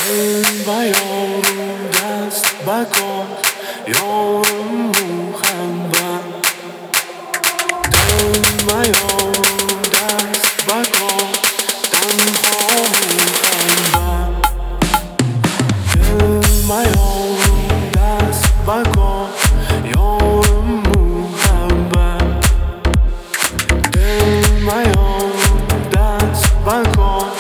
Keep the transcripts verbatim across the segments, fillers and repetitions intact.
دل و یارم دست بکن یارم مخمبر دل و یارم دست بکن تنها مخمبر دل و یارم دست بکن یارم مخمبر دل و یارم دست بکن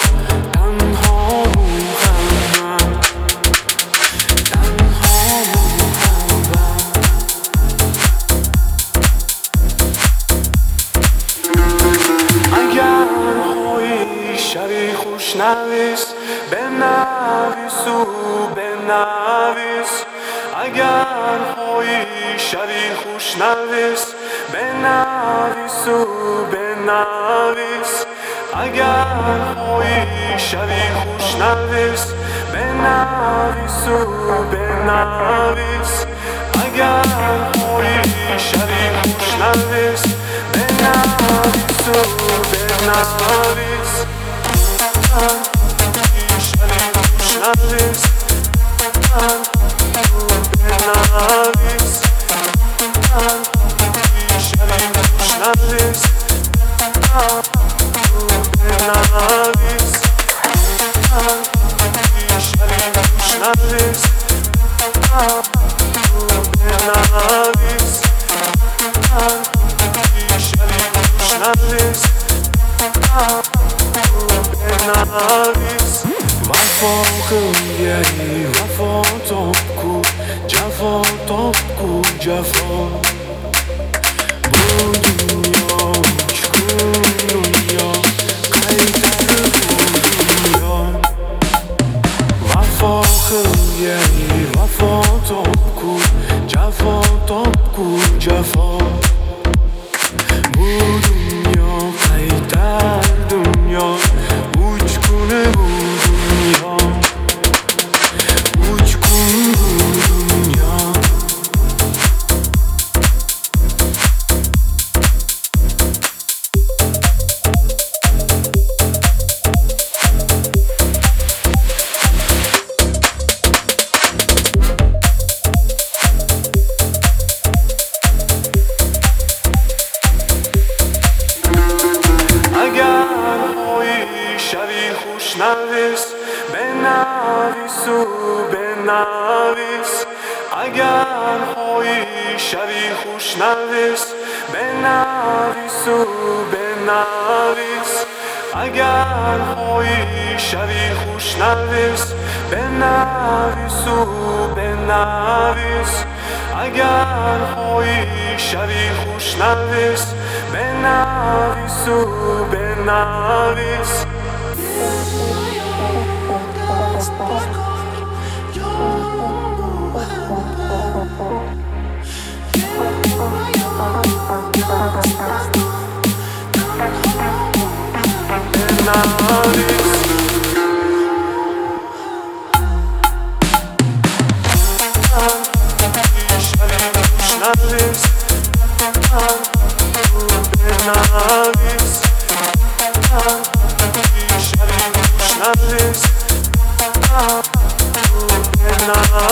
شبی خوشنویس بنویس و بنویس اگر خواهی شبی خوشنویس بنویس و بنویس اگر خواهی شبی خوشنویس بنویس و بنویس اگر خواهی شبی خوشنویس بنویس و بنویس Navis, Navis, Navis, خیلی وفا تاب کو جفا تاب کو جفا بو دنیا چکون دنیا قیدر بو دنیا وفا خیلی وفا تاب کو جفا تاب کو جفا بو دنیا قیدر دنیا بو چکونه بو دنیا شبی خوشنویس بنویس و بنویس اگر خواهی شبی خوشنویس بنویس و بنویس اگر خواهی شبی خوشنویس بنویس و بنویس اگر خواهی شبی خوشنویس بنویس و بنویس Navis, Navis, Navis,